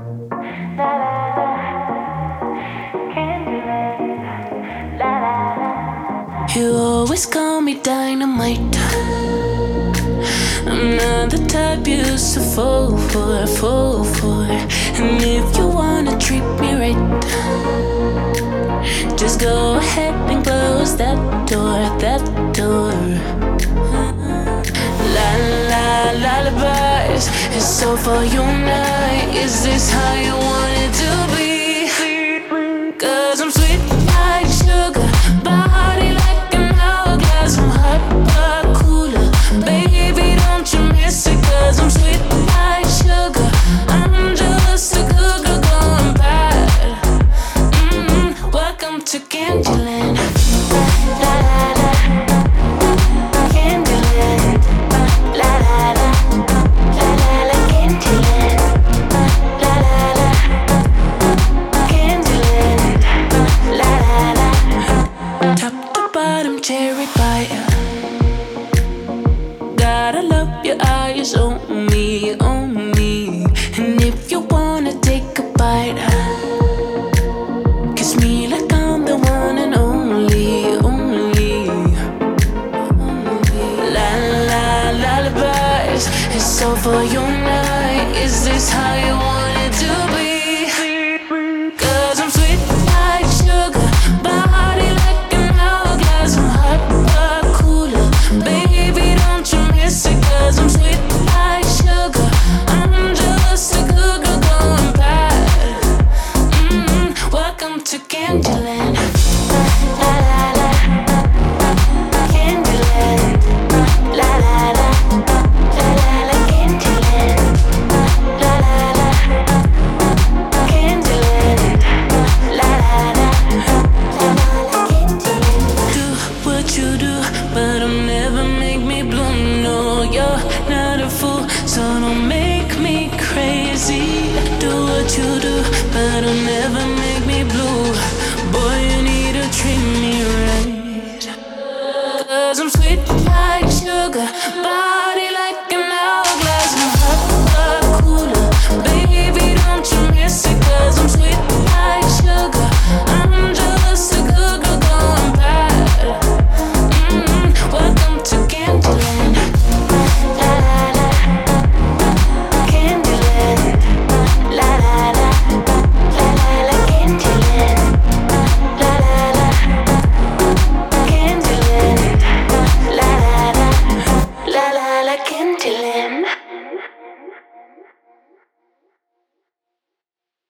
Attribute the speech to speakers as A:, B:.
A: You always call me dynamite. I'm not the type you used to fall for, fall for. And if you wanna treat me right, just go ahead and close that door, that door. La la lullabies, it's all for you now. Is this how you want it to be? 'Cause I'm sweet like sugar, body like an hourglass. I'm hot but cooler, baby don't you miss it? 'Cause I'm sweet like sugar, I'm just a good girl going bad. Welcome to Candyland. La la la, Candyland. La la la, la la la, Candyland. La la la, Candyland. La la la, top to bottom cherry pie. Gotta love your eyes on me, on me. And if you wanna take a bite, kiss me like I'm the one and only, only. La la lullabies, it's all for you now. Is this how you want it to be? 'Cause I'm sweet like sugar, body like an hourglass. I'm hot but cooler, baby don't you miss it? 'Cause I'm sweet like sugar, I'm just a good girl going bad. Welcome to Candyland. La la la, Candyland. La la la, la la la, Candyland. La la la, Candyland. La la la, la la la, Candyland. Do what you do, but don't never make me blue. No, you're not a fool, so don't make me crazy. Do what you do, but don't never make me blue. Boy, you need to treat me right. 'Cause I'm sweet like sugar,